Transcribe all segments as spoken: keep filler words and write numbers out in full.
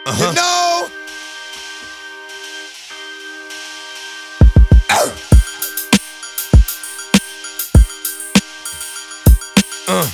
Uh-huh. You know? Uh.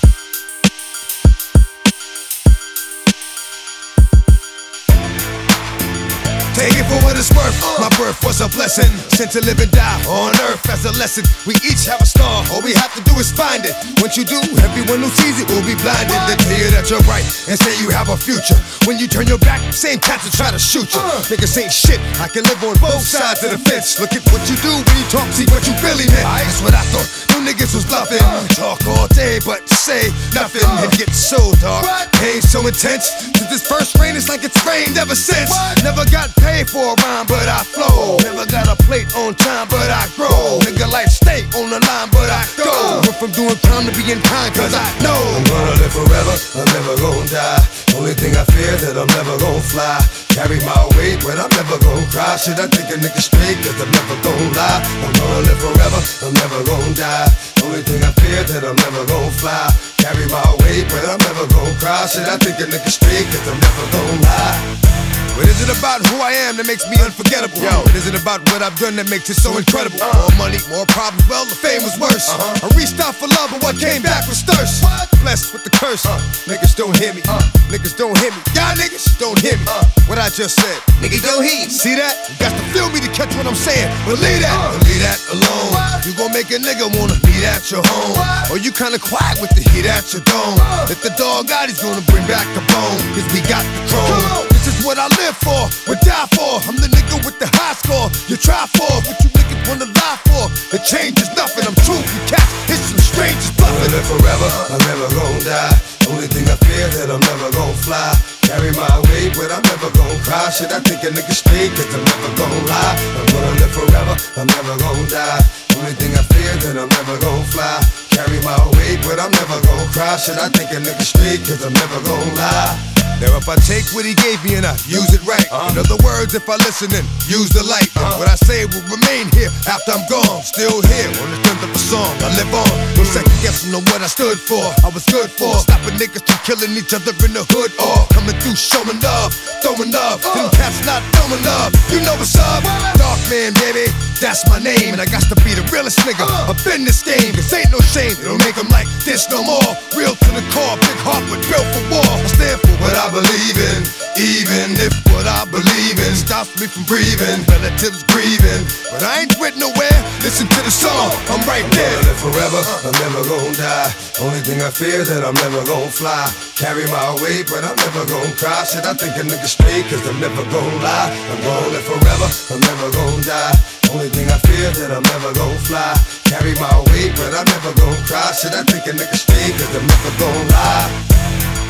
Take it for what it's worth. My birth was a blessing, sent to live and die on earth as a lesson. We each have a star, all we have to do is find it. Once you do, everyone who sees it will be blinded. They tell you that you're right and say you have a future. When you turn your back, same cats will try to shoot you. Niggas ain't shit, I can live on both sides of the fence. Look at what you do when you talk, see what you really meant. That's what I thought, you niggas was bluffing. Talk all day but say nothing. It gets so dark, pain so intense. Since this first rain, it's like it's rained ever since. Never got paid for a rhyme, but I flow. Never got a plate on time, but I grow. Nigga life stay on the line, but I go. Went from doing crime to being kind, cause I know I'm gonna live forever, I'm never gonna die. Only thing I fear that I'm never gonna fly. Carry my weight, but I'm never gonna cry. Should I think a nigga straight, cause I'm never gonna lie. I'm gonna live forever, I'm never gonna die. Only thing I fear that I'm never gonna fly. Carry my weight, but I'm never gonna cry. Should I think a nigga straight, cause I'm never gonna lie. But is it about who I am that makes me unforgettable? Yo, it isn't about what I've done that makes it so incredible. uh, More money, more problems, well the fame was worse. uh-huh. I reached out for love, but what came back was thirst. What? Blessed with the curse. uh, Niggas don't hear me, uh, niggas don't hear me. Y'all niggas don't hear me. uh, What I just said, niggas don't hear me. See that? You got to feel me to catch what I'm saying. But leave that, uh, leave that alone. What? You gon' make a nigga wanna meet at your home. What? Or you kinda quiet with the heat at your dome. uh, If the dog out, he's gonna bring back the bone, cause we got the chrome. This is what I live for, would die for. I'm the nigga with the high score. You try for, what you niggas wanna lie for. It changes nothing, I'm true, you cats, it's some strangers bluffing. I'm gonna live forever, I'm never gonna die. Only thing I fear that I'm never gonna fly. Carry my weight, but I'm never gonna cry. Should I think a nigga straight, cause I'm never gonna lie. I'm gonna live forever, I'm never gonna die. Only thing I fear that I'm never gonna fly. Carry my weight, but I'm never gonna cry. Should I think a nigga straight, cause I'm never gonna lie. Now if I take what he gave me and I use it right, uh-huh. In other words, if I listen and use the light, uh-huh. What I say will remain here after I'm gone. Still here on the strength of a song, I live on. No second guessing on what I stood for, I was good for. Stopping niggas from killing each other in the hood, or coming through showing love, throwing love. uh. Them cats not throwing love, you know what's up. Dark man, baby, that's my name. And I got to be the realest nigga uh. up in this game. Cause ain't no shame, it don't make them like this no more. Real to the core, big heart but built for war. I stand for what I believe in, even if what I believe in stops me from breathing. Relatives grieving, but I ain't went nowhere. Listen to the song, I'm right there. I'm gonna live forever, I'm never gonna die. Only thing I fear that I'm never gonna fly. Carry my weight, but I'm never gonna cry. Should I think a nigga straight, cause I'm never gonna lie. I'm gonna live forever, I'm never gonna die. Only thing I fear that I'm never gonna fly. Carry my weight, but I'm never gonna cry. Should I think a nigga straight, cause I'm never gonna lie.